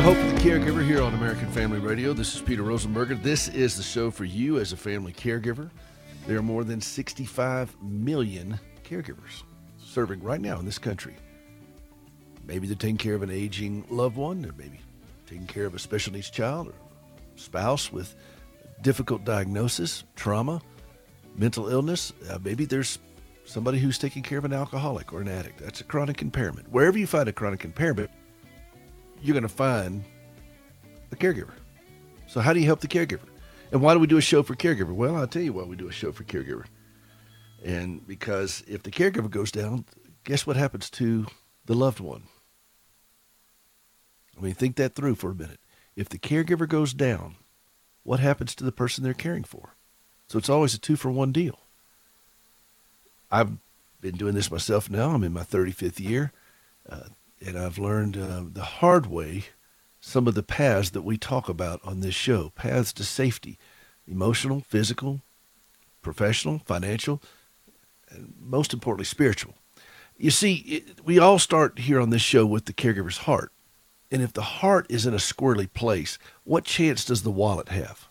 The Hope of the Caregiver here on American Family Radio. This is Peter Rosenberger. This is the show for you as a family caregiver. There are more than 65 million caregivers serving right now in this country. Maybe they're taking care of an aging loved one, or maybe taking care of a special needs child or spouse with difficult diagnosis, trauma, mental illness. Maybe there's somebody who's taking care of an alcoholic or an addict. That's a chronic impairment. Wherever you find a chronic impairment, you're going to find a caregiver. So how do you help the caregiver? And why do we do a show for caregiver? Well, I'll tell you why we do a show for caregiver. And because if the caregiver goes down, guess what happens to the loved one? I mean, think that through for a minute. If the caregiver goes down, what happens to the person they're caring for? So it's always a 2-for-1 deal. I've been doing this myself now. I'm in my 35th year. And I've learned the hard way some of the paths that we talk about on this show. Paths to safety, emotional, physical, professional, financial, and most importantly, spiritual. You see, we all start here on this show with the caregiver's heart. And if the heart is in a squirrely place, what chance does the wallet have?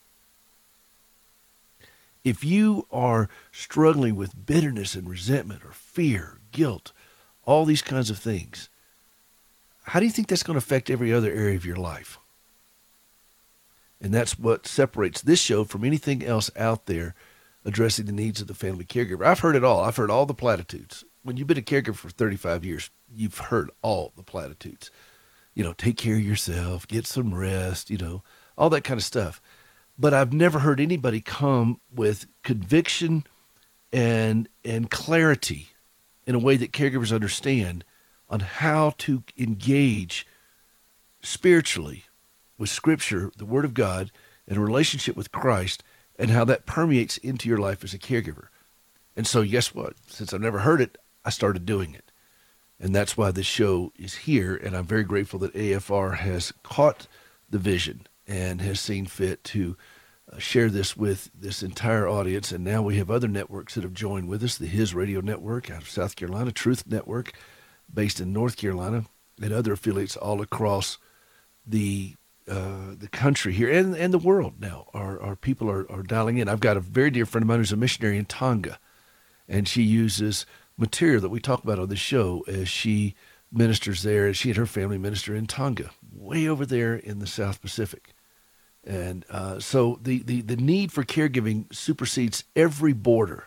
If you are struggling with bitterness and resentment or fear, guilt, all these kinds of things, how do you think that's going to affect every other area of your life? And that's what separates this show from anything else out there addressing the needs of the family caregiver. I've heard it all. I've heard all the platitudes. When you've been a caregiver for 35 years, you've heard all the platitudes. You know, take care of yourself, get some rest, all that kind of stuff. But I've never heard anybody come with conviction and clarity in a way that caregivers understand on how to engage spiritually with Scripture, the Word of God, and a relationship with Christ, and how that permeates into your life as a caregiver. And so guess what? Since I've never heard it, I started doing it. And that's why this show is here, and I'm very grateful that AFR has caught the vision and has seen fit to share this with this entire audience. And now we have other networks that have joined with us, the His Radio Network out of South Carolina, Truth Network based in North Carolina, and other affiliates all across the country here and the world now. Our people are dialing in. I've got a very dear friend of mine who's a missionary in Tonga, and she uses material that we talk about on the show as she ministers there. She and her family minister in Tonga, way over there in the South Pacific. And so the need for caregiving supersedes every border,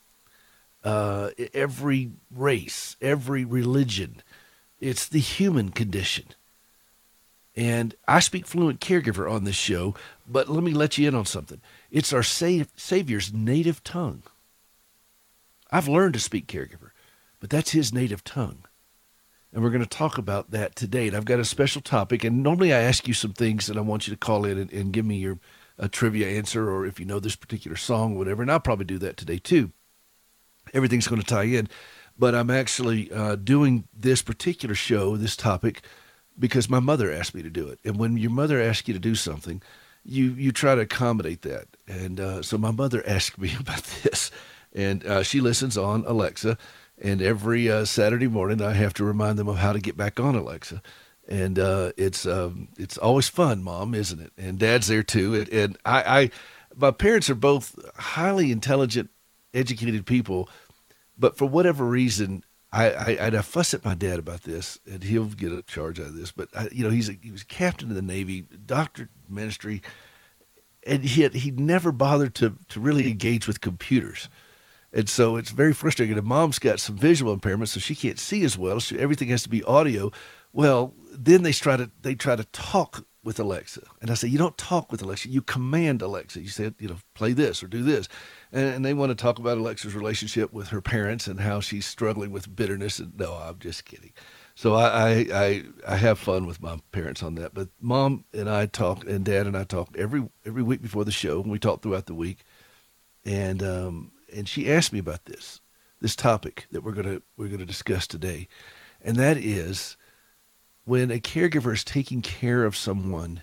every race, every religion. It's the human condition. And I speak fluent caregiver on this show, but let me let you in on something. It's our Savior's native tongue. I've learned to speak caregiver, but that's his native tongue. And we're going to talk about that today. And I've got a special topic. And normally I ask you some things and I want you to call in and give me your trivia answer, or if you know this particular song or whatever. And I'll probably do that today too. Everything's going to tie in. But I'm actually doing this particular show, this topic, because my mother asked me to do it. And when your mother asks you to do something, you try to accommodate that. And so my mother asked me about this. And she listens on Alexa. And every Saturday morning, I have to remind them of how to get back on Alexa. And it's always fun, Mom, isn't it? And Dad's there too. And my parents are both highly intelligent, educated people, but for whatever reason, I fuss at my dad about this, and he'll get a charge out of this. But he was a captain of the Navy, doctorate in ministry, and yet he never bothered to really engage with computers. And so it's very frustrating. And Mom's got some visual impairments, so she can't see as well. So everything has to be audio. Well, then they try to talk with Alexa. And I say, you don't talk with Alexa. You command Alexa. You say, play this or do this. And they want to talk about Alexa's relationship with her parents and how she's struggling with bitterness. And no, I'm just kidding. So I have fun with my parents on that. But Mom and I talk, and Dad and I talk every week before the show, and we talk throughout the week. And she asked me about this topic that we're gonna discuss today, and that is when a caregiver is taking care of someone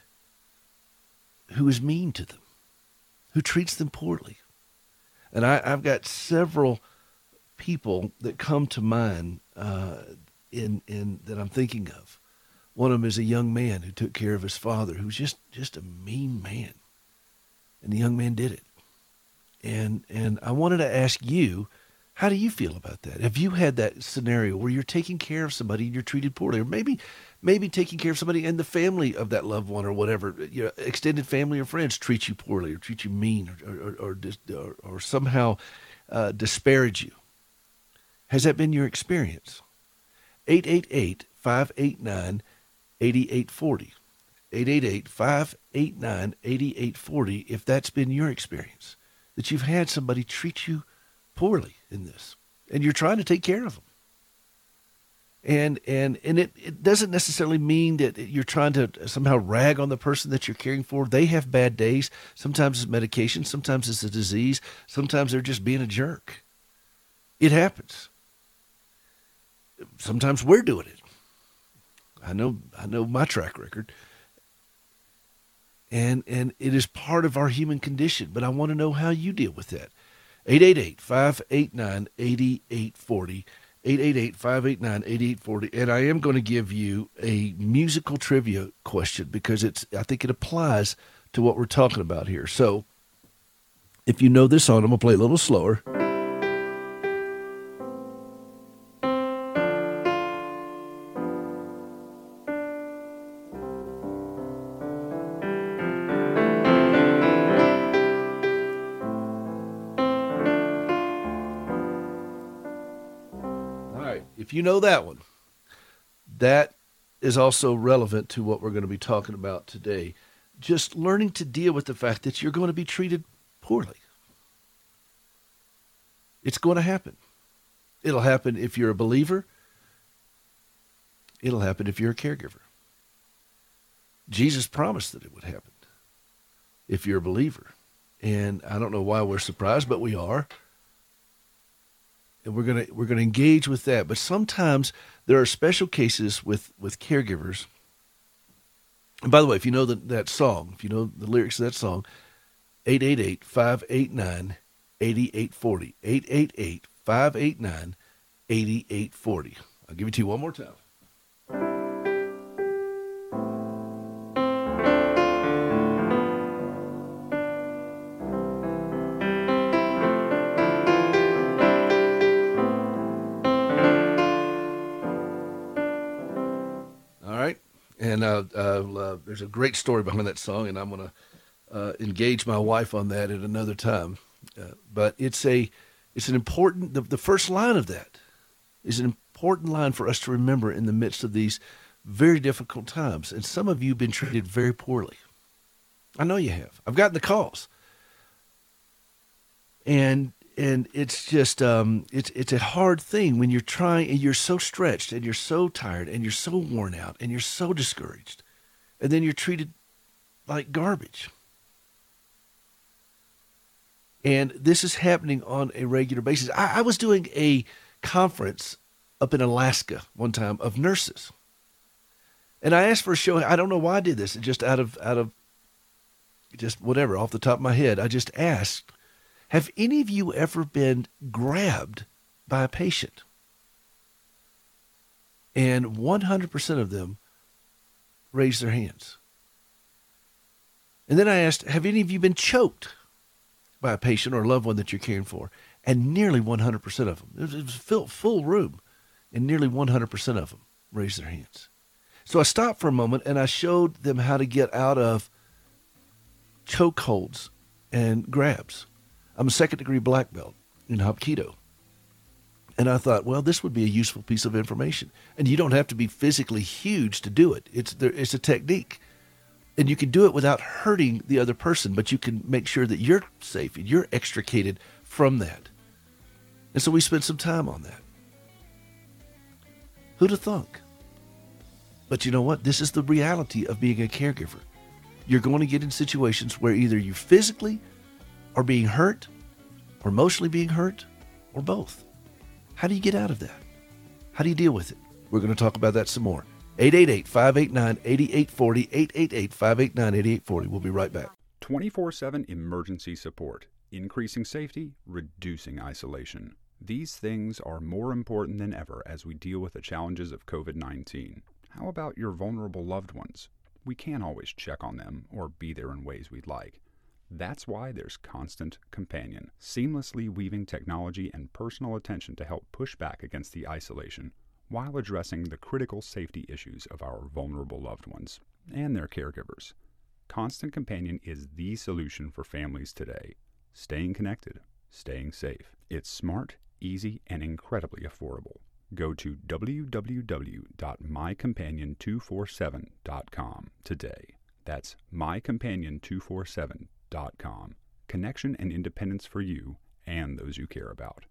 who is mean to them, who treats them poorly. And I've got several people that come to mind in that I'm thinking of. One of them is a young man who took care of his father, who was just a mean man. And the young man did it. And I wanted to ask you, how do you feel about that? Have you had that scenario where you're taking care of somebody and you're treated poorly, or maybe taking care of somebody and the family of that loved one or whatever, extended family or friends treat you poorly or treat you mean or somehow disparage you? Has that been your experience? 888-589-8840. 888-589-8840 if that's been your experience, that you've had somebody treat you poorly in this, and you're trying to take care of them. And it doesn't necessarily mean that you're trying to somehow rag on the person that you're caring for. They have bad days. Sometimes it's medication. Sometimes it's a disease. Sometimes they're just being a jerk. It happens. Sometimes we're doing it. I know my track record. And it is part of our human condition, but I want to know how you deal with that. 888-589-8840. 888-589-8840. And I am going to give you a musical trivia question because I think it applies to what we're talking about here. So if you know this song, I'm going to play it a little slower. If you know that one, that is also relevant to what we're going to be talking about today. Just learning to deal with the fact that you're going to be treated poorly. It's going to happen. It'll happen if you're a believer. It'll happen if you're a caregiver. Jesus promised that it would happen if you're a believer. And I don't know why we're surprised, but we are. And we're gonna engage with that. But sometimes there are special cases with caregivers. And by the way, if you know that song, if you know the lyrics of that song, 888-589-8840. 888-589-8840. I'll give it to you one more time. And there's a great story behind that song, and I'm going to engage my wife on that at another time. But it's an important, the first line of that is an important line for us to remember in the midst of these very difficult times. And some of you have been treated very poorly. I know you have. I've gotten the calls. And it's just, it's a hard thing when you're trying and you're so stretched and you're so tired and you're so worn out and you're so discouraged. And then you're treated like garbage. And this is happening on a regular basis. I was doing a conference up in Alaska one time of nurses. And I asked for a show. I don't know why I did this. Just out of just whatever, off the top of my head. I just asked, have any of you ever been grabbed by a patient? And 100% of them raised their hands. And then I asked, have any of you been choked by a patient or a loved one that you're caring for? And nearly 100% of them. It was full room. And nearly 100% of them raised their hands. So I stopped for a moment and I showed them how to get out of chokeholds and grabs. I'm a second-degree black belt in Hapkido. And I thought, well, this would be a useful piece of information. And you don't have to be physically huge to do it. It's a technique. And you can do it without hurting the other person, but you can make sure that you're safe and you're extricated from that. And so we spent some time on that. Who'd have thunk? But you know what? This is the reality of being a caregiver. You're going to get in situations where either you physically are being hurt, or emotionally being hurt, or both. How do you get out of that? How do you deal with it? We're going to talk about that some more. 888-589-8840, 888-589-8840. We'll be right back. 24/7 emergency support, increasing safety, reducing isolation. These things are more important than ever as we deal with the challenges of COVID-19. How about your vulnerable loved ones? We can't always check on them or be there in ways we'd like. That's why there's Constant Companion, seamlessly weaving technology and personal attention to help push back against the isolation while addressing the critical safety issues of our vulnerable loved ones and their caregivers. Constant Companion is the solution for families today. Staying connected, staying safe. It's smart, easy, and incredibly affordable. Go to www.mycompanion247.com today. That's mycompanion247.com. Connection and independence for you and those you care about.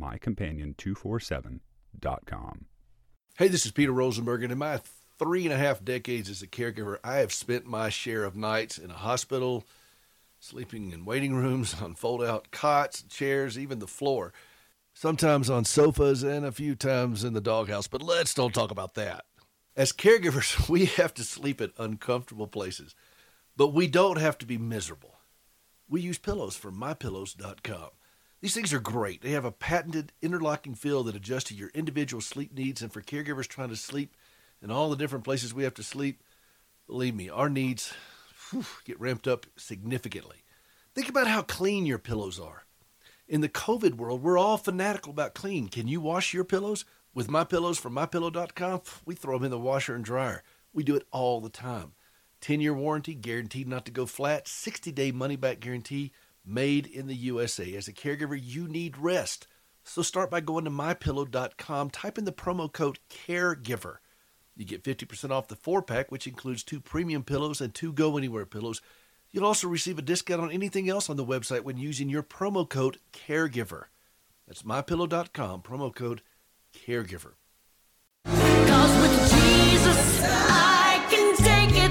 mycompanion247.com. Hey, this is Peter Rosenberg, and in my 3.5 decades as a caregiver, I have spent my share of nights in a hospital, sleeping in waiting rooms, on fold-out cots, chairs, even the floor. Sometimes on sofas and a few times in the doghouse, but let's don't talk about that. As caregivers, we have to sleep at uncomfortable places, but we don't have to be miserable. We use pillows from MyPillows.com. These things are great. They have a patented interlocking fill that adjusts to your individual sleep needs, and for caregivers trying to sleep in all the different places we have to sleep, believe me, our needs get ramped up significantly. Think about how clean your pillows are. In the COVID world, we're all fanatical about clean. Can you wash your pillows? With My Pillows from MyPillow.com, we throw them in the washer and dryer. We do it all the time. 10-year warranty, guaranteed not to go flat, 60-day money-back guarantee, made in the USA. As a caregiver, you need rest. So start by going to MyPillow.com, type in the promo code CAREGIVER. You get 50% off the 4-pack, which includes 2 premium pillows and 2 go-anywhere pillows. You'll also receive a discount on anything else on the website when using your promo code CAREGIVER. That's MyPillow.com, promo code CAREGIVER. 'Cause with Jesus, I can take it.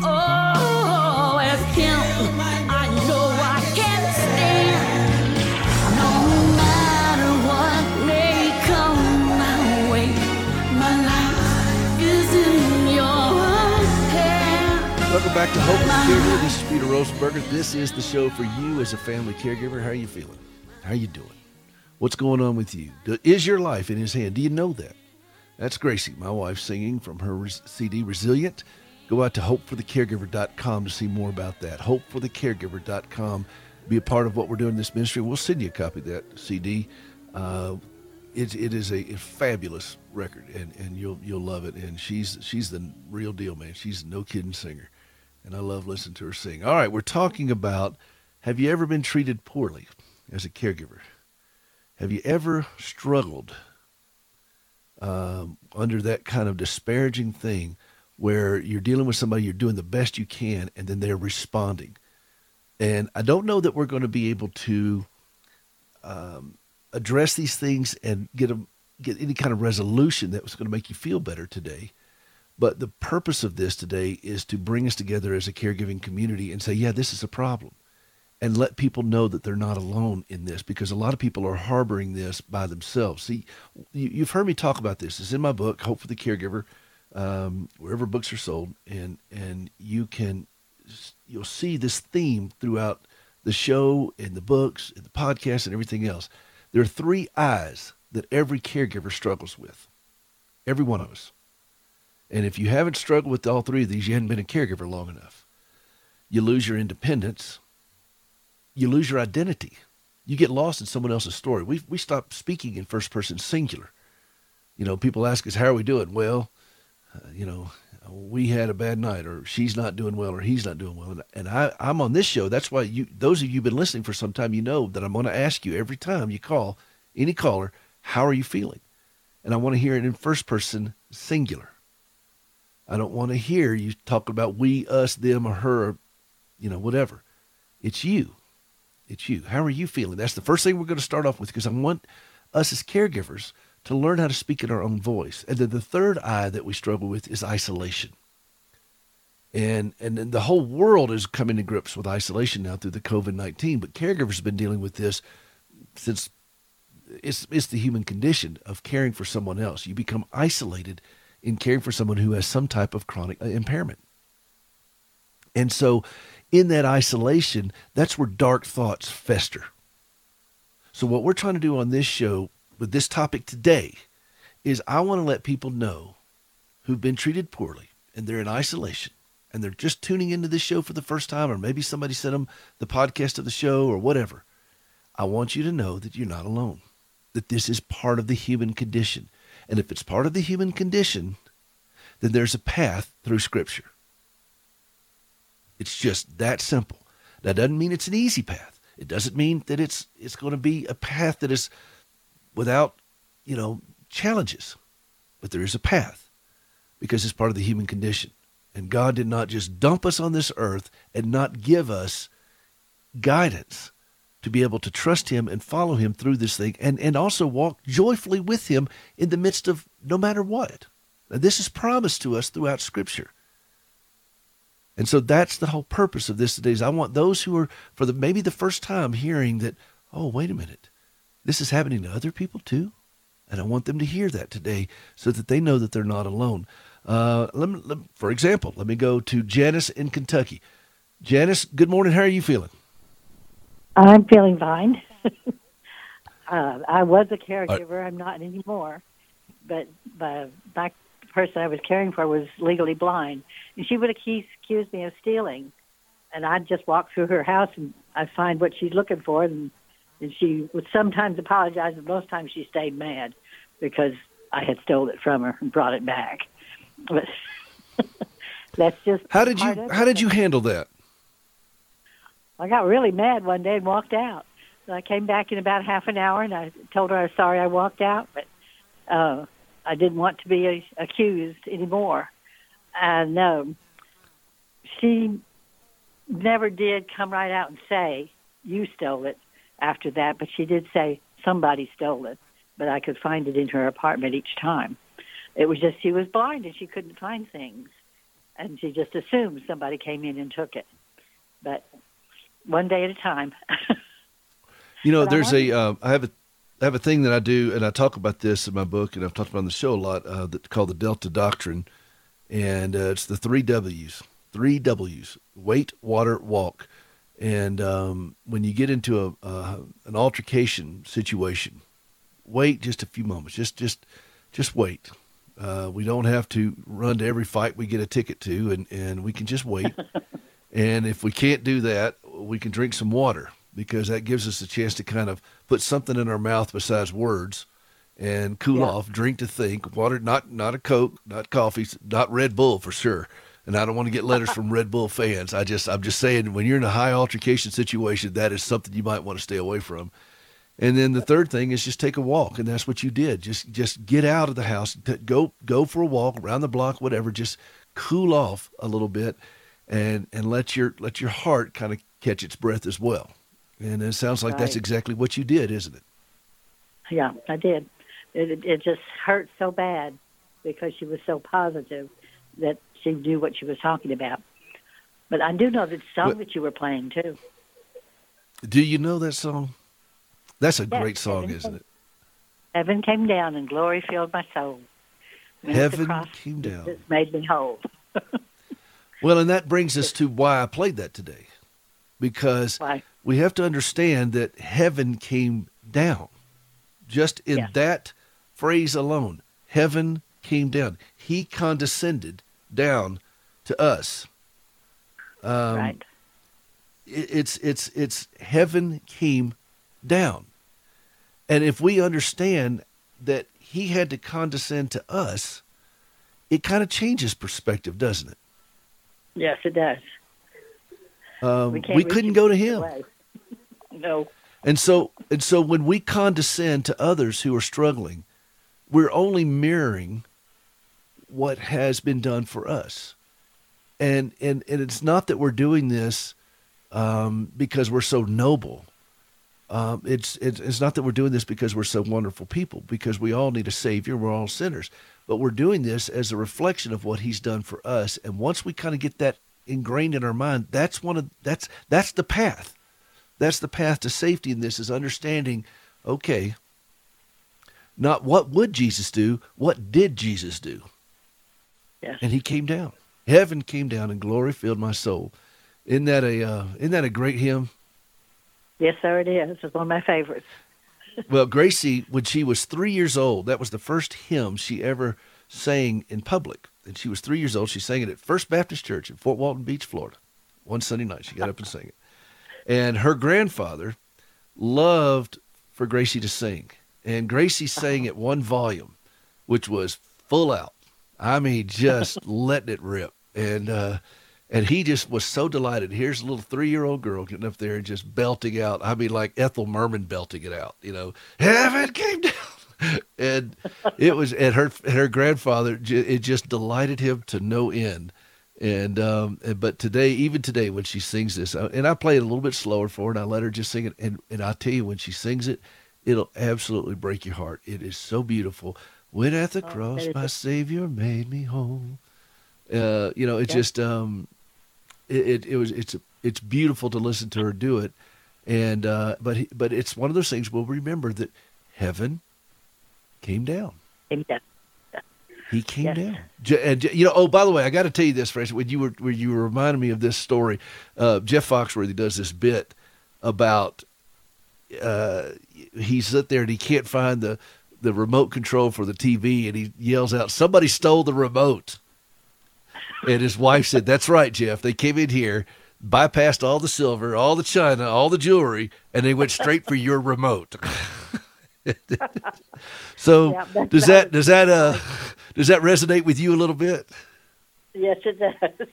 Oh, with Him, I know I can stand. No matter what may come my way, my life is in your hands. Welcome back to Hope for the Caregiver. This is Peter Rosenberger. This is the show for you as a family caregiver. How are you feeling? How are you doing? What's going on with you? Is your life in His hand? Do you know that? That's Gracie, my wife, singing from her CD, Resilient. Go out to hopeforthecaregiver.com to see more about that. Hopeforthecaregiver.com. Be a part of what we're doing in this ministry. We'll send you a copy of that CD. It is a fabulous record, and you'll love it. And she's the real deal, man. She's a no-kidding singer, and I love listening to her sing. All right, we're talking about, have you ever been treated poorly as a caregiver? Have you ever struggled under that kind of disparaging thing where you're dealing with somebody, you're doing the best you can, and then they're responding? And I don't know that we're going to be able to address these things and get any kind of resolution that was going to make you feel better today. But the purpose of this today is to bring us together as a caregiving community and say, yeah, this is a problem. And let people know that they're not alone in this, because a lot of people are harboring this by themselves. See, you've heard me talk about this. It's in my book, Hope for the Caregiver, wherever books are sold, and you'll see this theme throughout the show, in the books, in the podcast, and everything else. There are 3 I's that every caregiver struggles with, every one of us. And if you haven't struggled with all 3 of these, you haven't been a caregiver long enough. You lose your independence. You lose your identity. You get lost in someone else's story. We stop speaking in first person singular. You know, people ask us, how are we doing? Well, we had a bad night, or she's not doing well, or he's not doing well. And I'm on this show. That's why those of you who've been listening for some time, you know that I'm going to ask you every time you call, any caller, how are you feeling? And I want to hear it in first person singular. I don't want to hear you talk about we, us, them, or her, whatever. It's you. It's you. How are you feeling? That's the first thing we're going to start off with, because I want us as caregivers to learn how to speak in our own voice. And then the 3rd I that we struggle with is isolation. And the whole world is coming to grips with isolation now through the COVID-19, but caregivers have been dealing with this since it's the human condition of caring for someone else. You become isolated in caring for someone who has some type of chronic impairment. And so in that isolation, that's where dark thoughts fester. So what we're trying to do on this show with this topic today is I want to let people know who've been treated poorly and they're in isolation and they're just tuning into this show for the first time, or maybe somebody sent them the podcast of the show or whatever, I want you to know that you're not alone, that this is part of the human condition. And if it's part of the human condition, then there's a path through Scripture. It's just that simple. That doesn't mean it's an easy path. It doesn't mean that it's going to be a path that is without, challenges. But there is a path because it's part of the human condition. And God did not just dump us on this earth and not give us guidance to be able to trust him and follow him through this thing and also walk joyfully with him in the midst of no matter what. Now, this is promised to us throughout Scripture. And so that's the whole purpose of this today is I want those who are maybe the first time hearing that, oh, wait a minute, this is happening to other people too. And I want them to hear that today so that they know that they're not alone. For example, let me go to Janice in Kentucky. Janice, good morning. How are you feeling? I'm feeling fine. I was a caregiver. I'm not anymore. But the person I was caring for was legally blind. And she would accuse me of stealing. And I'd just walk through her house and I'd find what she's looking for. And she would sometimes apologize, but most times she stayed mad because I had stolen it from her and brought it back. But that's just how did you handle that? I got really mad one day and walked out. So I came back in about half an hour and I told her I was sorry I walked out, but I didn't want to be accused anymore. And she never did come right out and say, you stole it after that, but she did say somebody stole it, but I could find it in her apartment each time. It was just she was blind and she couldn't find things, and she just assumed somebody came in and took it. But one day at a time. There's I have a thing that I do, and I talk about this in my book, and I've talked about on the show a lot, that's called the Delta Doctrine, and it's the 3 W's. 3 W's: wait, water, walk. And when you get into an altercation situation, wait just a few moments. Just wait. We don't have to run to every fight we get a ticket to, and we can just wait. And if we can't do that, we can drink some water, because that gives us a chance to kind of put something in our mouth besides words and cool off, drink to think. Water, not a Coke, not coffee, not Red Bull for sure. And I don't want to get letters from Red Bull fans. I'm just saying, when you're in a high altercation situation, that is something you might want to stay away from. And then the third thing is just take a walk, and that's what you did. Just get out of the house, go for a walk around the block, whatever. Just cool off a little bit, and let your heart kind of catch its breath as well. And it sounds like that's exactly what you did, isn't it? Yeah, I did. It just hurt so bad because she was so positive that she knew what she was talking about. But I do know the song that you were playing too. Do you know that song? That's a great song, isn't it? Heaven came down and glory filled my soul. Heaven came down. It made me whole. Well, and that brings us to why I played that today. Because we have to understand that heaven came down. Just in that phrase alone, heaven came down. He condescended down to us. Right. It's heaven came down. And if we understand that he had to condescend to us, it kind of changes perspective, doesn't it? Yes, it does. We couldn't go to him. No. And so when we condescend to others who are struggling, we're only mirroring what has been done for us. And it's not that we're doing this because we're so noble. It's not that we're doing this because we're so wonderful people, because we all need a Savior. We're all sinners. But we're doing this as a reflection of what he's done for us. And once we kind of get that ingrained in our mind, that's the path. That's the path to safety in this, is understanding, okay, not what would Jesus do, what did Jesus do? Yes. And he came down. Heaven came down and glory filled my soul. Isn't that a great hymn? Yes, sir, it is. It's one of my favorites. Well, Gracie, when she was 3 years old, that was the first hymn she ever sang in public. and she was 3 years old. She sang it at First Baptist Church in Fort Walton Beach, Florida. One Sunday night, she got up and sang it. And her grandfather loved for Gracie to sing. And Gracie sang at one volume, which was full out. I mean, just letting it rip. And he just was so delighted. Here's a little 3-year-old girl getting up there and just belting out. I mean, like Ethel Merman belting it out, heaven came down. And it was, and her grandfather, it just delighted him to no end. And but today, even today, when she sings this, and I play it a little bit slower for her, and I let her just sing it, and I tell you, when she sings it, it'll absolutely break your heart. It is so beautiful. When at the cross, my Savior made me whole. Just it's beautiful to listen to her do it, and but it's one of those things we'll remember that heaven came down. He came down. And oh, by the way, I got to tell you this, Francis. When you were reminding me of this story, Jeff Foxworthy does this bit about he's sit there and he can't find the remote control for the TV, and he yells out, "Somebody stole the remote!" And his wife said, "That's right, Jeff. They came in here, bypassed all the silver, all the china, all the jewelry, and they went straight for your remote." So does that resonate with you a little bit? Yes, it does.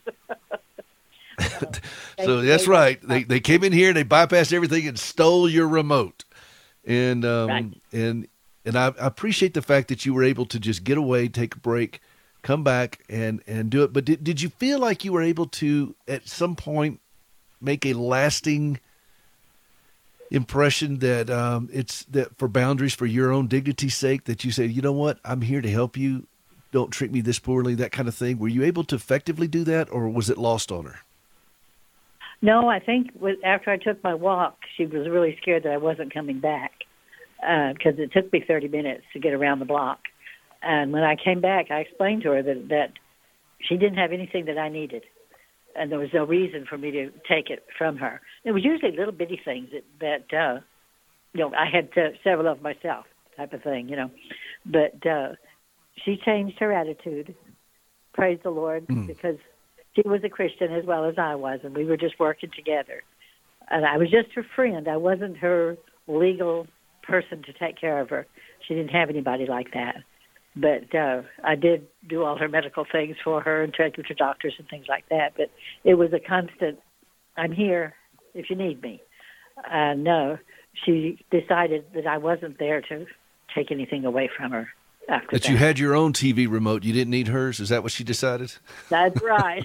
So that's right. They came in here and they bypassed everything and stole your remote. And Right. and I appreciate the fact that you were able to just get away, take a break, come back and do it. But did you feel like you were able to at some point make a lasting impression that it's that for boundaries for your own dignity's sake, that you say, you know what, I'm here to help you, don't treat me this poorly, that kind of thing? Were you able to effectively do that, or was it lost on her? No, I think after I took my walk, she was really scared that I wasn't coming back because it took me 30 minutes to get around the block. And when I came back, I explained to her that she didn't have anything that I needed, and there was no reason for me to take it from her. It was usually little bitty things that I had several of myself, type of thing, But she changed her attitude. Praise the Lord, because she was a Christian as well as I was, and we were just working together. And I was just her friend. I wasn't her legal person to take care of her. She didn't have anybody like that. But I did do all her medical things for her and take her to doctors and things like that. But it was a constant, I'm here if you need me. No, she decided that I wasn't there to take anything away from her after that. That you had your own TV remote. You didn't need hers? Is that what she decided? That's right.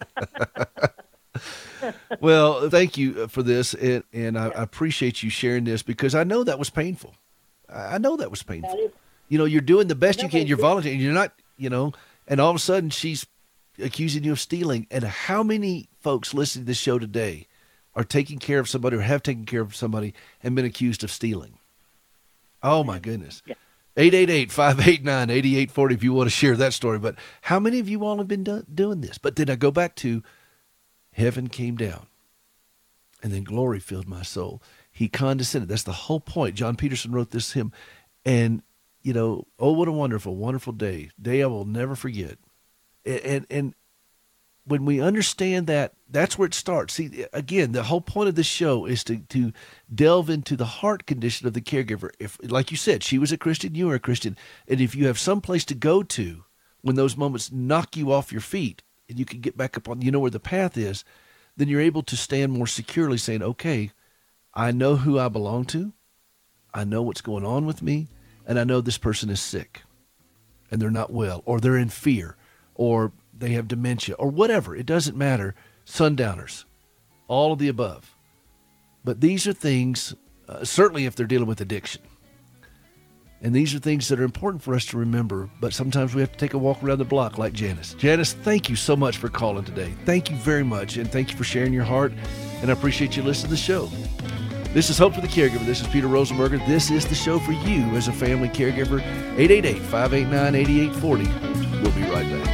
Well, thank you for this, and I appreciate you sharing this, because I know that was painful. I know that was painful. That is, You're doing the best you can. You're volunteering. You're not, and all of a sudden she's accusing you of stealing. And how many folks listening to this show today are taking care of somebody or have taken care of somebody and been accused of stealing? Oh, my goodness. Yeah. 888-589-8840 if you want to share that story. But how many of you all have been doing this? But then I go back to heaven came down, and then glory filled my soul. He condescended. That's the whole point. John Peterson wrote this hymn. And oh, what a wonderful, wonderful day I will never forget. And when we understand that, that's where it starts. See, again, the whole point of this show is to delve into the heart condition of the caregiver. If, like you said, she was a Christian, you were a Christian, and if you have some place to go to when those moments knock you off your feet and you can get back up on, where the path is, then you're able to stand more securely saying, okay, I know who I belong to. I know what's going on with me. And I know this person is sick and they're not well, or they're in fear, or they have dementia, or whatever. It doesn't matter. Sundowners, all of the above. But these are things, certainly if they're dealing with addiction. And these are things that are important for us to remember, but sometimes we have to take a walk around the block like Janice. Janice, thank you so much for calling today. Thank you very much, and thank you for sharing your heart, and I appreciate you listening to the show. This is Hope for the Caregiver. This is Peter Rosenberger. This is the show for you as a family caregiver. 888-589-8840. We'll be right back.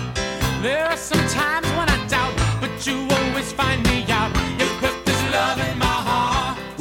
There are some times when I doubt, but you always find me out. You put this love in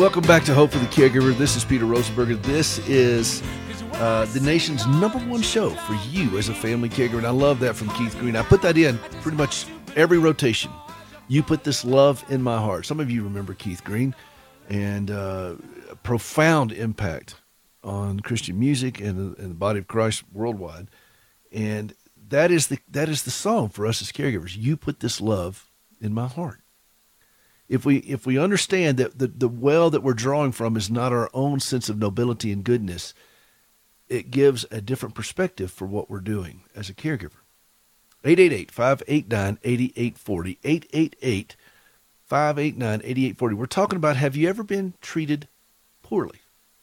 Welcome back to Hope for the Caregiver. This is Peter Rosenberger. This is the nation's #1 show for you as a family caregiver. And I love that from Keith Green. I put that in pretty much every rotation. You put this love in my heart. Some of you remember Keith Green, and a profound impact on Christian music and the body of Christ worldwide. And that is the song for us as caregivers. You put this love in my heart. If we understand that the well that we're drawing from is not our own sense of nobility and goodness, it gives a different perspective for what we're doing as a caregiver. 888-589-8840. 888-589-8840. We're talking about, have you ever been treated poorly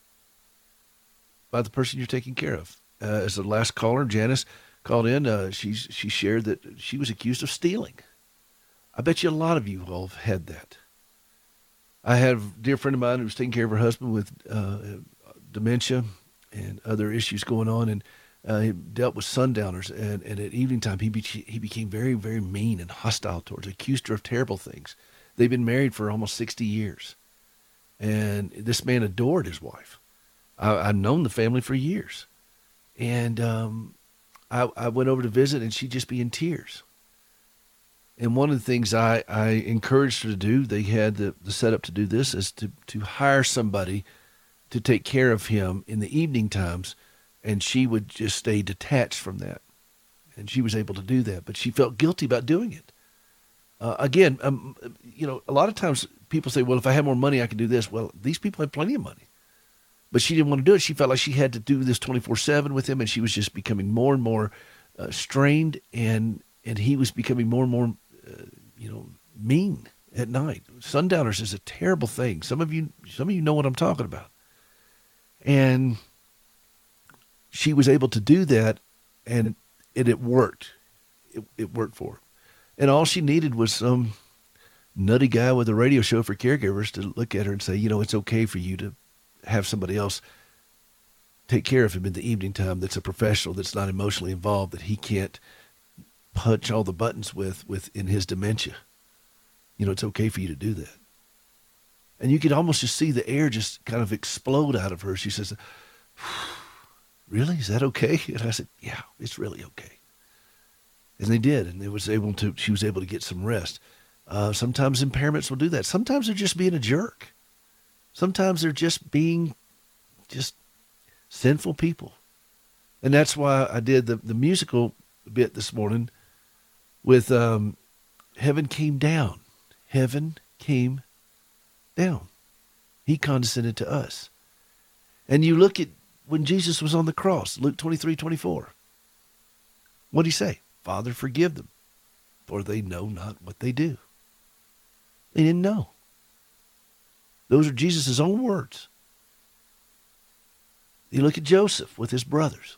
by the person you're taking care of? As the last caller, Janice, called in, she shared that she was accused of stealing. I bet you a lot of you all have had that. I have a dear friend of mine who was taking care of her husband with dementia and other issues going on, and he dealt with sundowners. And at evening time, he became very, very mean and hostile towards her, accused her of terrible things. They've been married for almost 60 years. And this man adored his wife. I've known the family for years. And I went over to visit, and she'd just be in tears. And one of the things I encouraged her to do, they had the setup to do this, is to hire somebody to take care of him in the evening times, and she would just stay detached from that. And she was able to do that, but she felt guilty about doing it. Again, a lot of times people say, well, if I had more money, I could do this. Well, these people had plenty of money. But she didn't want to do it. She felt like she had to do this 24/7 with him, and she was just becoming more and more strained, and he was becoming more and more mean at night. Sundowners is a terrible thing. Some of you know what I'm talking about. And she was able to do that, and it worked. It worked for her. And all she needed was some nutty guy with a radio show for caregivers to look at her and say, it's okay for you to have somebody else take care of him in the evening time that's a professional, that's not emotionally involved, that he can't punch all the buttons with in his dementia. It's okay for you to do that. And you could almost just see the air just kind of explode out of her. She says, really? Is that okay? And I said, yeah, it's really okay. And they did. And she was able to get some rest. Sometimes impairments will do that. Sometimes they're just being a jerk. Sometimes they're just being sinful people. And that's why I did the musical bit this morning with Heaven Came Down. Heaven came down. He condescended to us. And you look at when Jesus was on the cross, Luke 23:24. What did he say? Father, forgive them, for they know not what they do. They didn't know. Those are Jesus' own words. You look at Joseph with his brothers.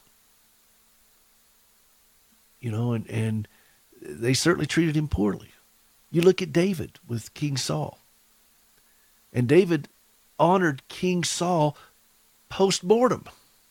And they certainly treated him poorly. You look at David with King Saul. And David honored King Saul post-mortem.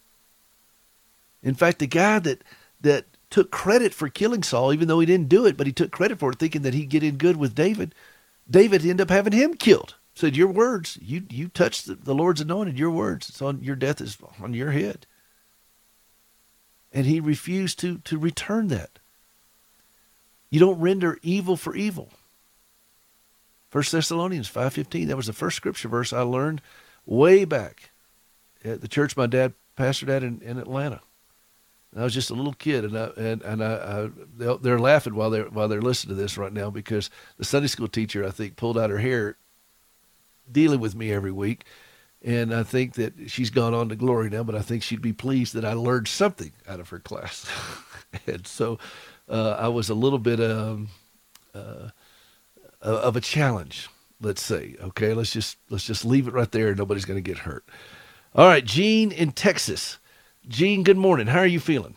In fact, the guy that took credit for killing Saul, even though he didn't do it, but he took credit for it, thinking that he'd get in good with David, David ended up having him killed. Said, your words, you touched the Lord's anointed, your words, your death is on your head. And he refused to return that. You don't render evil for evil. 1 Thessalonians 5:15, that was the first scripture verse I learned way back at the church my dad pastored at in Atlanta. And I was just a little kid, and they're laughing while they're listening to this right now, because the Sunday school teacher, I think, pulled out her hair dealing with me every week. And I think that she's gone on to glory now, but I think she'd be pleased that I learned something out of her class. And so I was a little bit of a challenge, let's say. Okay, let's just leave it right there. Nobody's going to get hurt. All right, Jean in Texas. Jean, good morning. How are you feeling?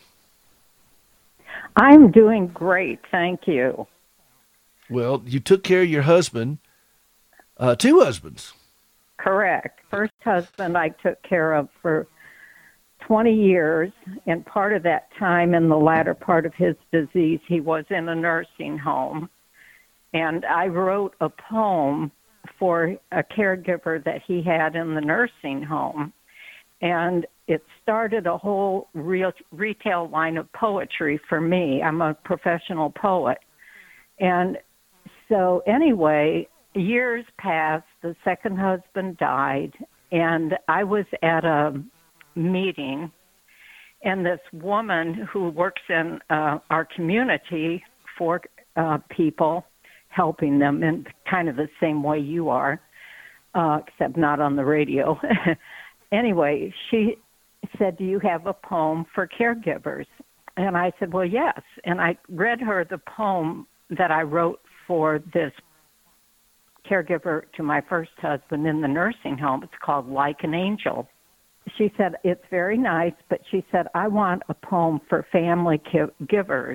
I'm doing great, thank you. Well, you took care of your husband, 2 husbands. Correct. First husband I took care of for 20 years, and part of that time, in the latter part of his disease, he was in a nursing home. And I wrote a poem for a caregiver that he had in the nursing home. And it started a whole retail line of poetry for me. I'm a professional poet. And so anyway, years passed, the second husband died, and I was at a meeting, and this woman who works in our community for people, helping them in kind of the same way you are, except not on the radio. Anyway, she said, "Do you have a poem for caregivers?" And I said, "Well, yes." And I read her the poem that I wrote for this caregiver to my first husband in the nursing home. It's called Like an Angel. She said, "It's very nice," but she said, "I want a poem for family caregivers.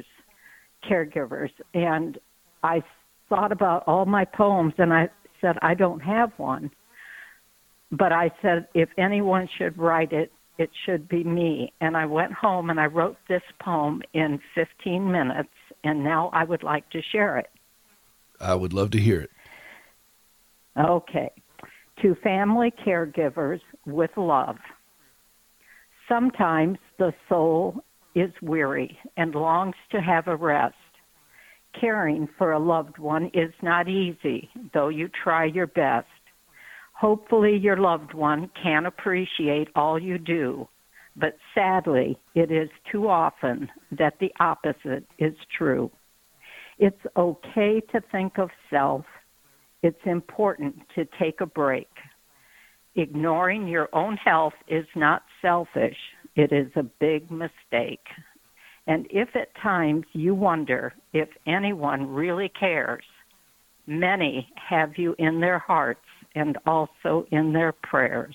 And I thought about all my poems, and I said, "I don't have one." But I said, if anyone should write it, it should be me. And I went home and I wrote this poem in 15 minutes, and now I would like to share it. I would love to hear it. Okay. To family caregivers with love. Sometimes the soul is weary and longs to have a rest. Caring for a loved one is not easy, though you try your best. Hopefully your loved one can appreciate all you do, but sadly it is too often that the opposite is true. It's okay to think of self. It's important to take a break. Ignoring your own health is not selfish. It is a big mistake. And if at times you wonder if anyone really cares, many have you in their hearts and also in their prayers.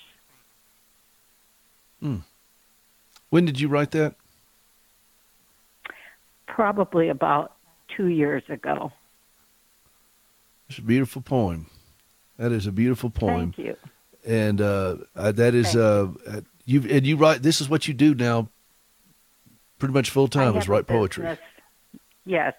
When did you write that? Probably about 2 years ago. It's a beautiful poem. That is a beautiful poem. Thank you. And that is you write. This is what you do now, pretty much full time, is write poetry. Yes.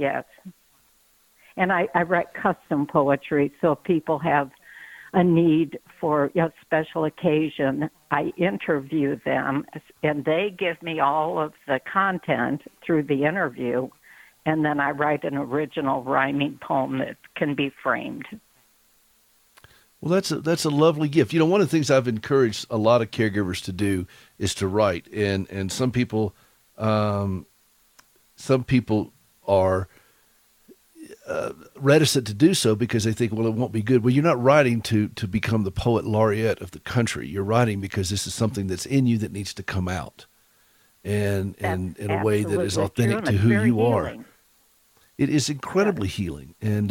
And I write custom poetry, so if people have a need for a special occasion, I interview them, and they give me all of the content through the interview, and then I write an original rhyming poem that can be framed. Well, that's a lovely gift. You know, one of the things I've encouraged a lot of caregivers to do is to write, and some people are reticent to do so because they think, well, it won't be good. Well, you're not writing to become the poet laureate of the country. You're writing because this is something that's in you that needs to come out, and in a way that is authentic to who you are. It is incredibly healing. And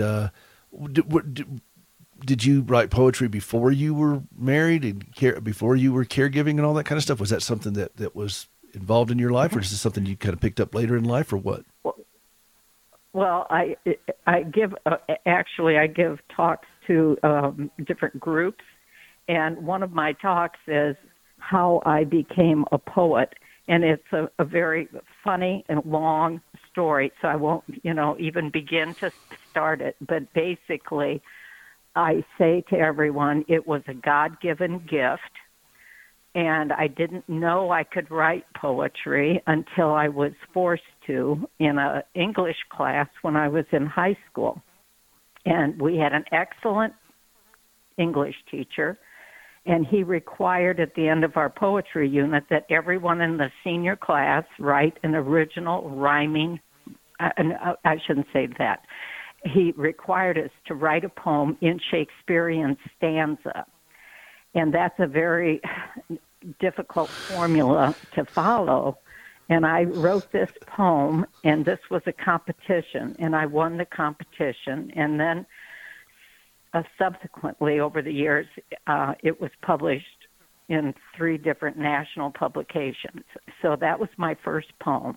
did you write poetry before you were married and before you were caregiving and all that kind of stuff? Was that something that was involved in your life, or is this something you kind of picked up later in life, or what? Well, I give talks to different groups, and one of my talks is how I became a poet, and it's a very funny and long story, so I won't, even begin to start it. But basically, I say to everyone, it was a God-given gift. And I didn't know I could write poetry until I was forced to in an English class when I was in high school. And we had an excellent English teacher, and he required at the end of our poetry unit that everyone in the senior class write an original rhyming, I shouldn't say that. He required us to write a poem in Shakespearean stanza. And that's a very difficult formula to follow. And I wrote this poem, and this was a competition, and I won the competition. And then subsequently, over the years, it was published in 3 different national publications. So that was my first poem.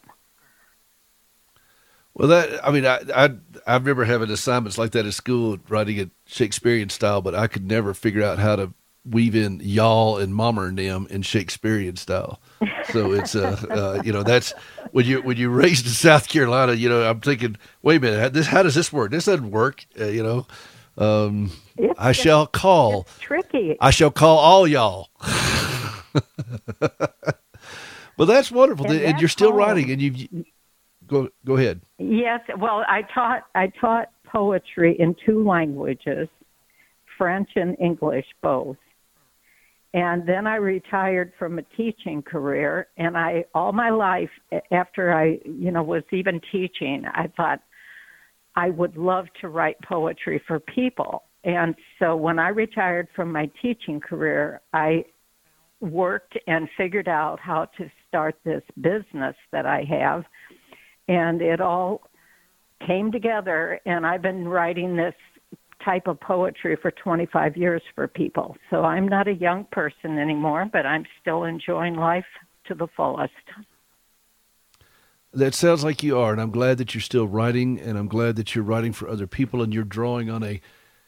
Well, I remember having assignments like that at school, writing it Shakespearean style, but I could never figure out how to weave in y'all and mama and them in Shakespearean style. So it's that's when you raised in South Carolina, I'm thinking, wait a minute, how does this work? This doesn't work, It's I shall call. It's tricky. I shall call all y'all. Well, that's wonderful, And and that you're still poem- writing. And you go ahead. Yes, well, I taught poetry in 2 languages, French and English both. And then I retired from a teaching career, and all my life after I, was even teaching, I thought I would love to write poetry for people. And so when I retired from my teaching career, I worked and figured out how to start this business that I have. And it all came together, and I've been writing this type of poetry for 25 years for people. So I'm not a young person anymore, but I'm still enjoying life to the fullest. That sounds like you are, and I'm glad that you're still writing, and I'm glad that you're writing for other people, and you're drawing on a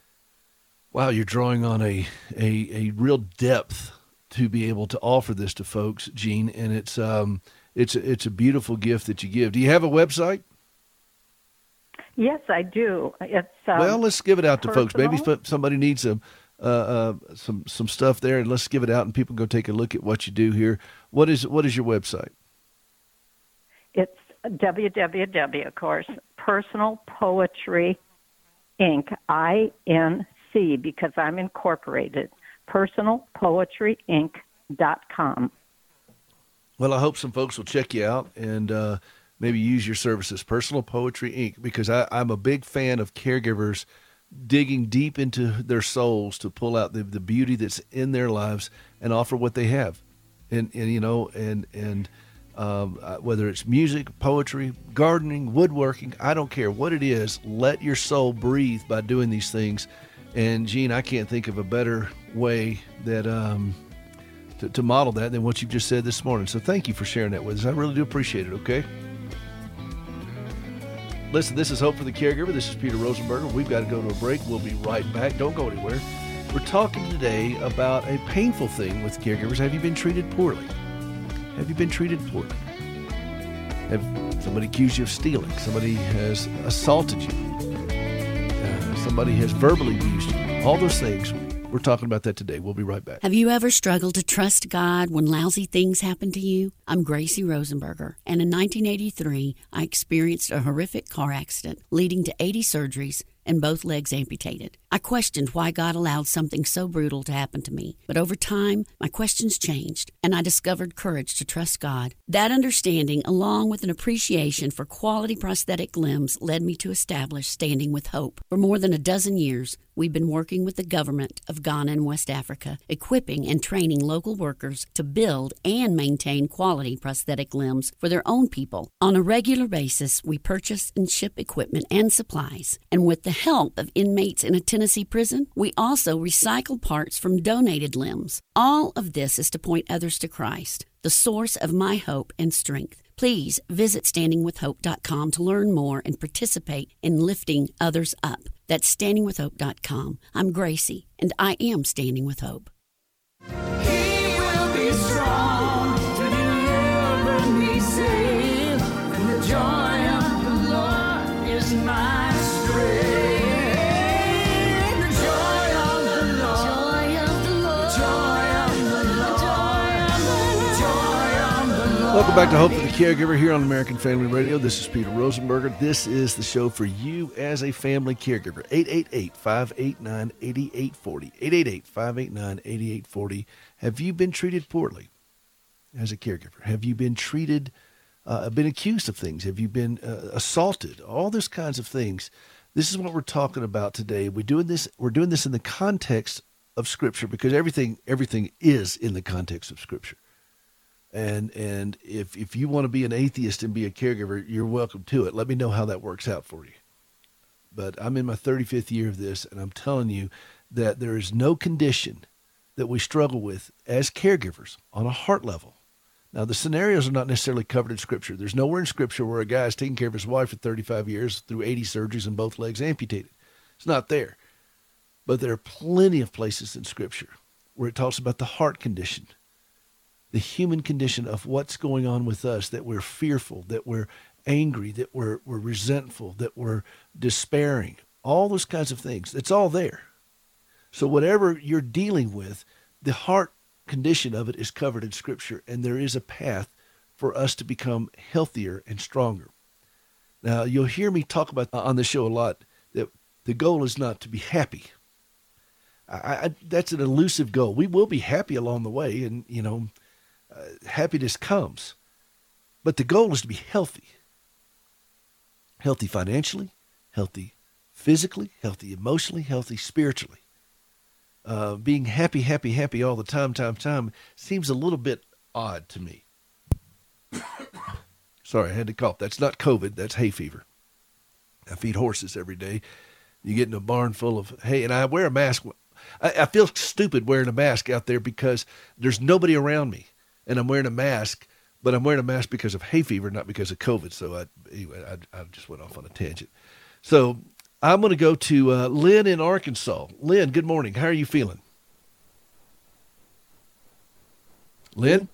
real depth to be able to offer this to folks, Jean, and it's a beautiful gift that you give. Do you have a website? Yes, I do. It's Well, let's give it out to folks. Maybe personal. somebody needs some stuff there, and let's give it out, and people go take a look at what you do here. What is your website? It's www, of course, Personal Poetry Inc., INC, because I'm incorporated, personalpoetryinc.com. Well, I hope some folks will check you out and maybe use your services, Personal Poetry Inc., because I'm a big fan of caregivers digging deep into their souls to pull out the beauty that's in their lives and offer what they have. And whether it's music, poetry, gardening, woodworking, I don't care what it is, let your soul breathe by doing these things. And Jean, I can't think of a better way that to model that than what you've just said this morning. So thank you for sharing that with us. I really do appreciate it, okay? Listen, this is Hope for the Caregiver. This is Peter Rosenberger. We've got to go to a break. We'll be right back. Don't go anywhere. We're talking today about a painful thing with caregivers. Have you been treated poorly? Have you been treated poorly? Have somebody accused you of stealing? Somebody has assaulted you? Somebody has verbally abused you? All those things. We're talking about that today. We'll be right back. Have you ever struggled to trust God when lousy things happen to you? I'm Gracie Rosenberger, and in 1983, I experienced a horrific car accident leading to 80 surgeries and both legs amputated. I questioned why God allowed something so brutal to happen to me, but over time, my questions changed, and I discovered courage to trust God. That understanding, along with an appreciation for quality prosthetic limbs, led me to establish Standing with Hope. For more than a dozen years, we've been working with the government of Ghana and West Africa, equipping and training local workers to build and maintain quality prosthetic limbs for their own people. On a regular basis, we purchase and ship equipment and supplies, and with the help of inmates in a Tennessee prison, we also recycle parts from donated limbs. All of this is to point others to Christ, the source of my hope and strength. Please visit standingwithhope.com to learn more and participate in lifting others up. That's standingwithhope.com. I'm Gracie, and I am Standing with Hope. He will be strong to deliver me safe, and the joy of the Lord is my strength. The joy of the Lord, joy of the Lord, joy of the Lord, joy of the Lord. Welcome back to Hope for the Caregiver here on American Family Radio. This is Peter Rosenberger. This is the show for you as a family caregiver. 888-589-8840. 888-589-8840. Have you been treated poorly as a caregiver? Have you been treated, been accused of things? Have you been assaulted? All those kinds of things. This is what we're talking about today. We're doing this in the context of Scripture because everything is in the context of Scripture. And if you want to be an atheist and be a caregiver, you're welcome to it. Let me know how that works out for you. But I'm in my 35th year of this, and I'm telling you that there is no condition that we struggle with as caregivers on a heart level. Now, the scenarios are not necessarily covered in Scripture. There's nowhere in Scripture where a guy is taking care of his wife for 35 years through 80 surgeries and both legs amputated. It's not there. But there are plenty of places in Scripture where it talks about the heart condition, the human condition of what's going on with us, that we're fearful, that we're angry, that we're resentful, that we're despairing. all those kinds of things. It's all there. So whatever you're dealing with, the heart condition of it is covered in Scripture, and there is a path for us to become healthier and stronger. Now, you'll hear me talk about on the show a lot that the goal is not to be happy. That's an elusive goal. We will be happy along the way, and, happiness comes. But the goal is to be healthy. Healthy financially, healthy physically, healthy emotionally, healthy spiritually. Being happy all the time seems a little bit odd to me. Sorry, I had to cough. That's not COVID. That's hay fever. I feed horses every day. You get in a barn full of hay, and I wear a mask. I feel stupid wearing a mask out there because there's nobody around me, and I'm wearing a mask, but I'm wearing a mask because of hay fever, not because of COVID. So I just went off on a tangent. So I'm going to go to Lynn in Arkansas. Lynn, good morning. How are you feeling? Lynn?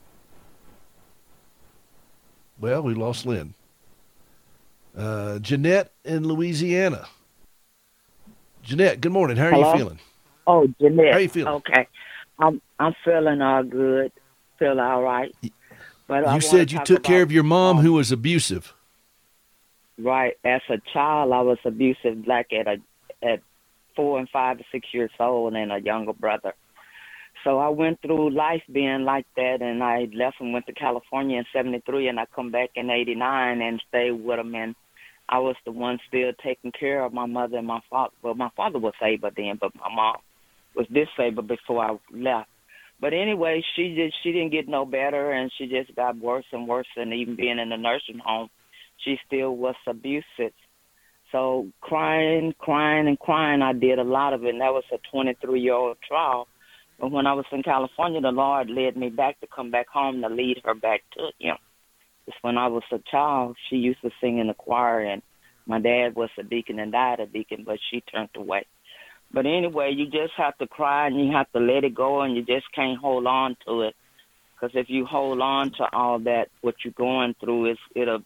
Well, we lost Lynn. Jeanette in Louisiana. Jeanette, good morning. How are Hello? you feeling? Oh, Jeanette. How are you feeling? Okay. I'm feeling all good. Feel all right. But I You wanna said you talk took care about- of your mom who was abusive. Right. As a child, I was abusive, like at 4 and 5 and 6 years old, and a younger brother. So I went through life being like that, and I left and went to California in 73, and I come back in 89 and stayed with them, and I was the one still taking care of my mother and my father. Well, my father was able then, but my mom was disabled before I left. But anyway, she didn't get no better, and she just got worse and worse, and even being in the nursing home, she still was abusive. So crying, I did a lot of it, and that was a 23-year-old trial. But when I was in California, the Lord led me back to come back home to lead her back to Him. It's when I was a child, she used to sing in the choir, and my dad was a deacon and died a deacon, but she turned away. But anyway, you just have to cry, and you have to let it go, and you just can't hold on to it. Because if you hold on to all that, what you're going through, it'll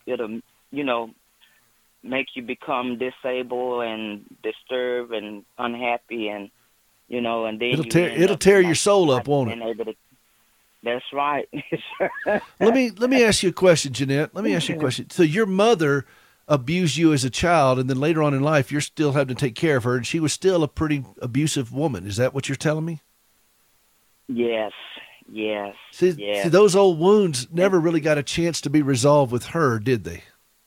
make you become disabled and disturbed and unhappy, and and then It'll tear your soul up, won't it? That's right. Let me ask you a question, Jeanette. Let me ask you a question. So your mother abused you as a child, and then later on in life, you're still having to take care of her, and she was still a pretty abusive woman. Is that what you're telling me? Yes. See, those old wounds never really got a chance to be resolved with her, did they?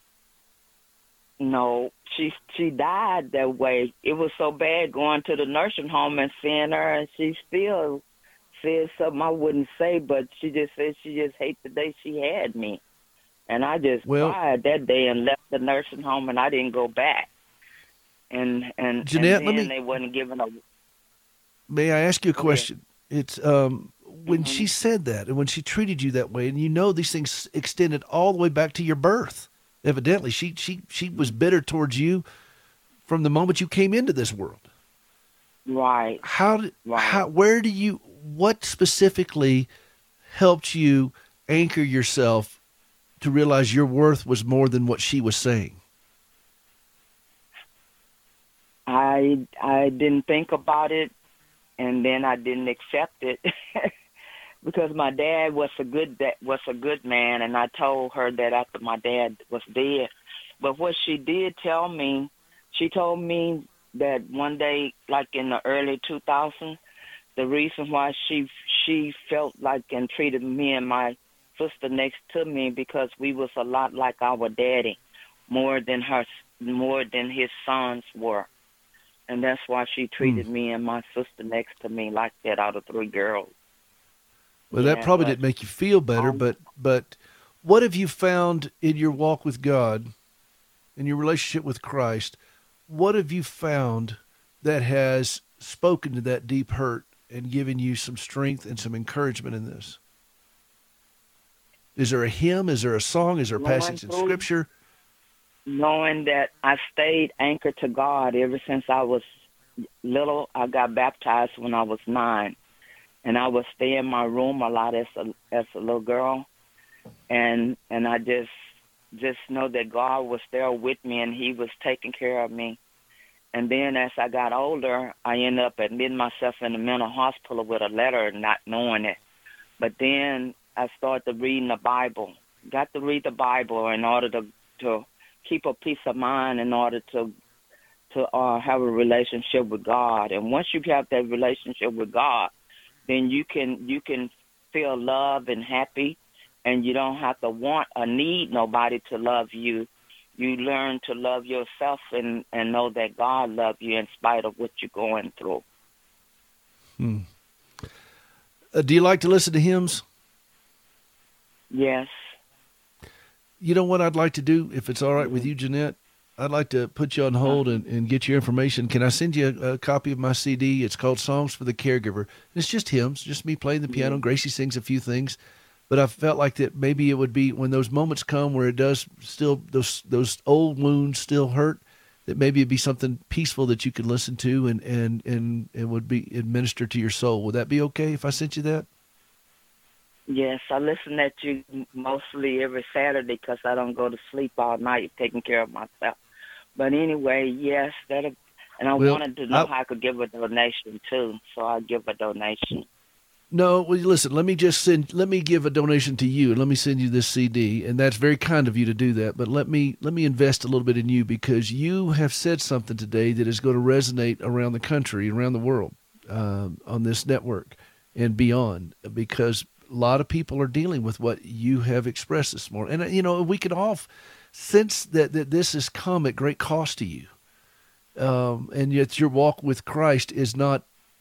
No, she died that way. It was so bad going to the nursing home and seeing her, and she still said something I wouldn't say, but she just said she just hated the day she had me. And I just cried that day and left the nursing home, and I didn't go back. And Jeanette, and then they wasn't giving a... May I ask you a question? It's when she said that and when she treated you that way, and these things extended all the way back to your birth. Evidently, she was bitter towards you from the moment you came into this world. Right. What specifically helped you anchor yourself to realize your worth was more than what she was saying? I didn't think about it, and then I didn't accept it because my dad was a good man, and I told her that after my dad was dead. But what she did tell me, she told me that one day, like in the early 2000s, the reason why she felt like and treated me and my sister next to me because we was a lot like our daddy, more than his sons were. And that's why she treated me and my sister next to me like that out of 3 girls. Well, that probably didn't make you feel better, but what have you found in your walk with God, in your relationship with Christ? What have you found that has spoken to that deep hurt and given you some strength and some encouragement in this? Is there a hymn? Is there a song? Is there a passage in Scripture? Knowing that I stayed anchored to God ever since I was little. I got baptized when I was 9, and I would stay in my room a lot as a little girl, and I just know that God was there with me, and He was taking care of me. And then as I got older, I ended up admitting myself in the mental hospital with a letter, not knowing it. But then I started reading the Bible. Got to read the Bible in order to keep a peace of mind, in order to have a relationship with God. And once you have that relationship with God, then you can feel love and happy, and you don't have to want or need nobody to love you. You learn to love yourself and know that God loves you in spite of what you're going through. Do you like to listen to hymns? Yes. You know what I'd like to do, if it's all right with you, Jeanette? I'd like to put you on hold and get your information. Can I send you a copy of my CD? It's called Songs for the Caregiver. It's just hymns, just me playing the piano. Gracie sings a few things. But I felt like that maybe it would be when those moments come where it does still, those old wounds still hurt, that maybe it'd be something peaceful that you could listen to and it would be administered to your soul. Would that be okay if I sent you that? Yes, I listen at you mostly every Saturday because I don't go to sleep all night taking care of myself. But anyway, yes, and I wanted to know how I could give a donation too, so I'll give a donation. No, well, listen, let me give a donation to you, and let me send you this CD, and that's very kind of you to do that, but let me invest a little bit in you, because you have said something today that is going to resonate around the country, around the world, on this network and beyond, because a lot of people are dealing with what you have expressed this morning. And, we can all sense that this has come at great cost to you, and yet your walk with Christ is not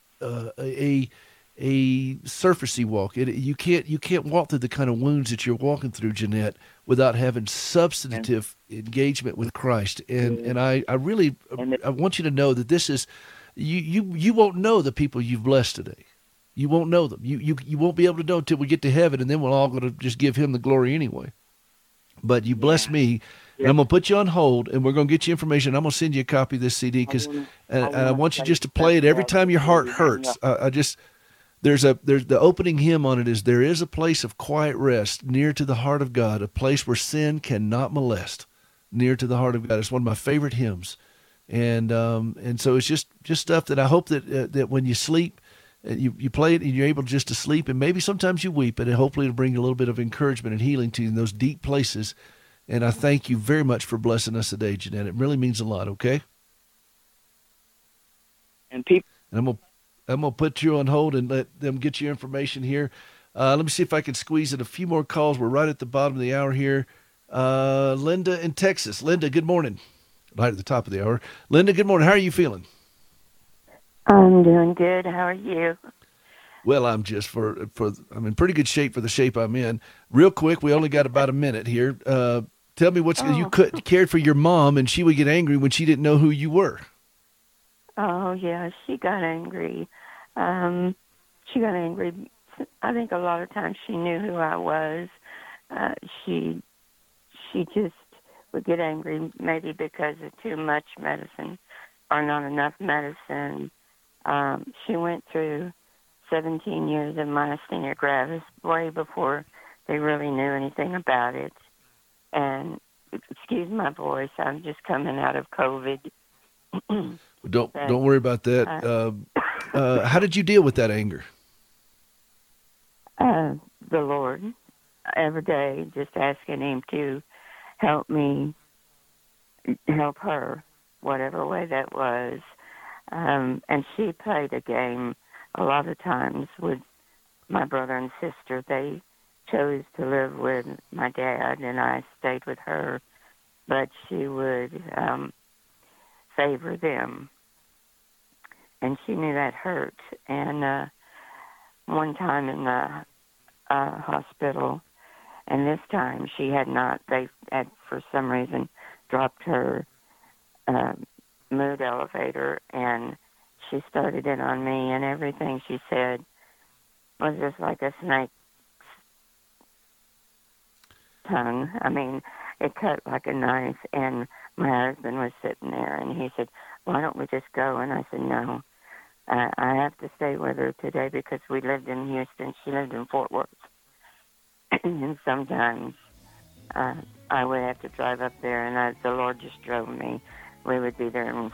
a surfacey walk. You can't walk through the kind of wounds that you're walking through, Jeanette, without having substantive engagement with Christ. And I really want you to know that this is you won't know the people you've blessed today. You won't know them. You won't be able to know until we get to heaven, and then we're all going to just give him the glory anyway. But you bless me. And I'm going to put you on hold, and we're going to get you information. I'm going to send you a copy of this CD, because I want you just to play it every time your heart hurts. There's the opening hymn on it is, "There is a place of quiet rest near to the heart of God, a place where sin cannot molest, near to the heart of God." It's one of my favorite hymns, and so it's just stuff that I hope that when you sleep, you play it and you're able just to sleep, and maybe sometimes you weep, and hopefully it'll bring a little bit of encouragement and healing to you in those deep places. And I thank you very much for blessing us today, Jeanette. It really means a lot. Okay. And I'm gonna put you on hold and let them get your information here. Let me see if I can squeeze in a few more calls. We're right at the bottom of the hour here. Linda in Texas. Linda, good morning. Right at the top of the hour. Linda, good morning. How are you feeling? I'm doing good. How are you? Well, I'm just I'm in pretty good shape for the shape I'm in. Real quick, we only got about a minute here. Tell me you cared for your mom, and she would get angry when she didn't know who you were. Oh, yeah, she got angry. She got angry. I think a lot of times she knew who I was. She just would get angry, maybe because of too much medicine or not enough medicine. She went through 17 years of myasthenia gravis way before they really knew anything about it. And excuse my voice, I'm just coming out of COVID. Don't worry about that. How did you deal with that anger? The Lord, every day, just asking him to help me, help her, whatever way that was. And she played a game a lot of times with my brother and sister. They chose to live with my dad, and I stayed with her, but she would favor them. And she knew that hurt. And one time in the hospital, and this time she had not, they had for some reason dropped her mood elevator, and she started in on me, and everything she said was just like a snake's tongue. I mean, it cut like a knife, and my husband was sitting there, and he said, "Why don't we just go?" And I said, "No, I have to stay with her today," because we lived in Houston. She lived in Fort Worth. And sometimes I would have to drive up there, and the Lord just drove me. We would be there in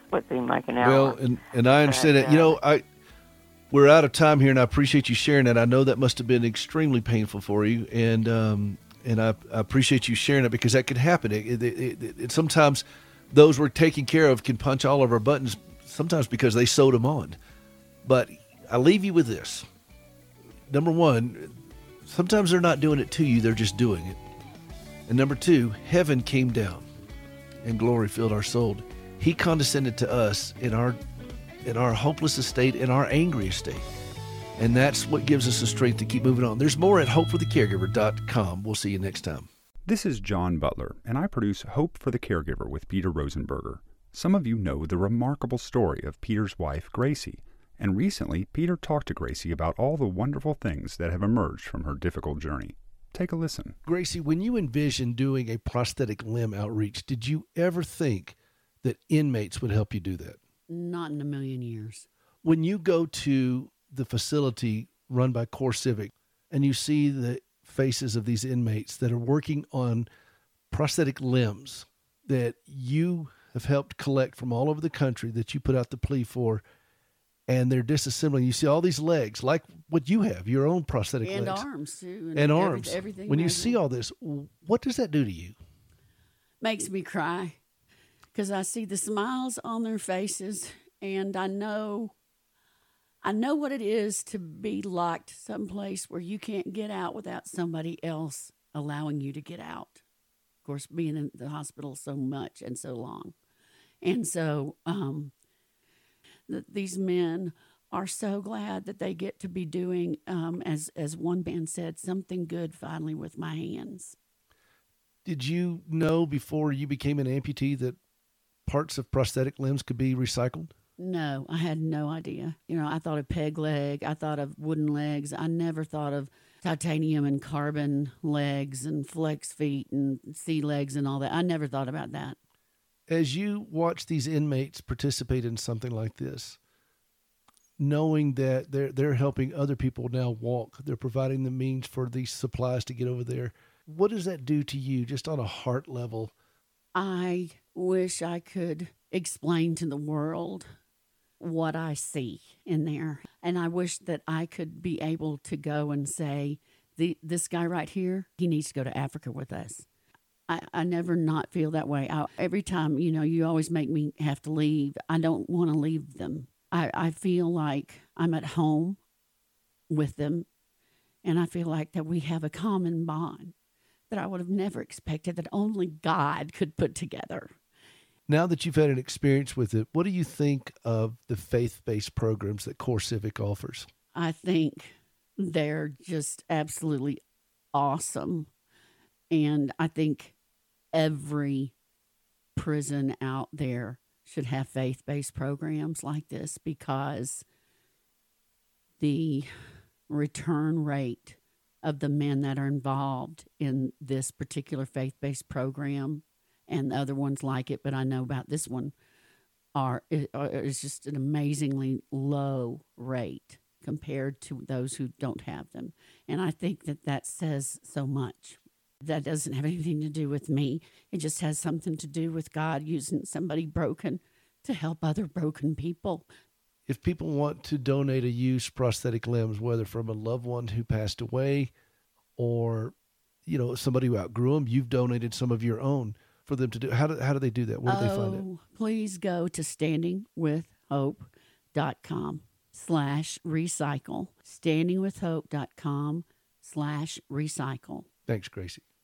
what seemed like an hour. Well, and I understand that. You know, we're out of time here, and I appreciate you sharing that. I know that must have been extremely painful for you, and I appreciate you sharing it, because that could happen. It sometimes those we're taking care of can punch all of our buttons, sometimes because they sewed them on. But I leave you with this. Number one, sometimes they're not doing it to you, they're just doing it. And number two, heaven came down and glory filled our soul. He condescended to us in our hopeless estate, in our angry estate. And that's what gives us the strength to keep moving on. There's more at hopeforthecaregiver.com. We'll see you next time. This is John Butler, and I produce Hope for the Caregiver with Peter Rosenberger. Some of you know the remarkable story of Peter's wife, Gracie. And recently, Peter talked to Gracie about all the wonderful things that have emerged from her difficult journey. Take a listen. Gracie, when you envisioned doing a prosthetic limb outreach, did you ever think that inmates would help you do that? Not in a million years. When you go to the facility run by CoreCivic and you see the faces of these inmates that are working on prosthetic limbs that you have helped collect from all over the country, that you put out the plea for, and they're disassembling. You see all these legs, like what you have, your own prosthetic and legs. Arms, too. And arms. Everything. When you see all this, what does that do to you? Makes me cry, because I see the smiles on their faces, and I know what it is to be locked someplace where you can't get out without somebody else allowing you to get out. Of course, being in the hospital so much and so long. And so these men are so glad that they get to be doing, as one man said, something good finally with my hands. Did you know before you became an amputee that parts of prosthetic limbs could be recycled? No, I had no idea. You know, I thought of peg leg. I thought of wooden legs. I never thought of titanium and carbon legs and flex feet and sea legs and all that. I never thought about that. As you watch these inmates participate in something like this, knowing that they're helping other people now walk, they're providing the means for these supplies to get over there, what does that do to you just on a heart level? I wish I could explain to the world what I see in there. And I wish that I could be able to go and say, this guy right here, he needs to go to Africa with us. I never not feel that way. Every time, you always make me have to leave. I don't want to leave them. I feel like I'm at home with them, and I feel like that we have a common bond that I would have never expected, that only God could put together. Now that you've had an experience with it, what do you think of the faith-based programs that CoreCivic offers? I think they're just absolutely awesome. And I think every prison out there should have faith-based programs like this, because the return rate of the men that are involved in this particular faith-based program and other ones like it, but I know about this one, is just an amazingly low rate compared to those who don't have them. And I think that says so much. That doesn't have anything to do with me. It just has something to do with God using somebody broken to help other broken people. If people want to donate a used prosthetic limbs, whether from a loved one who passed away or, somebody who outgrew them, you've donated some of your own for them to do. How do they do that? Where do they find it? Please go to standingwithhope.com/recycle. standingwithhope.com/recycle. Thanks, Gracie.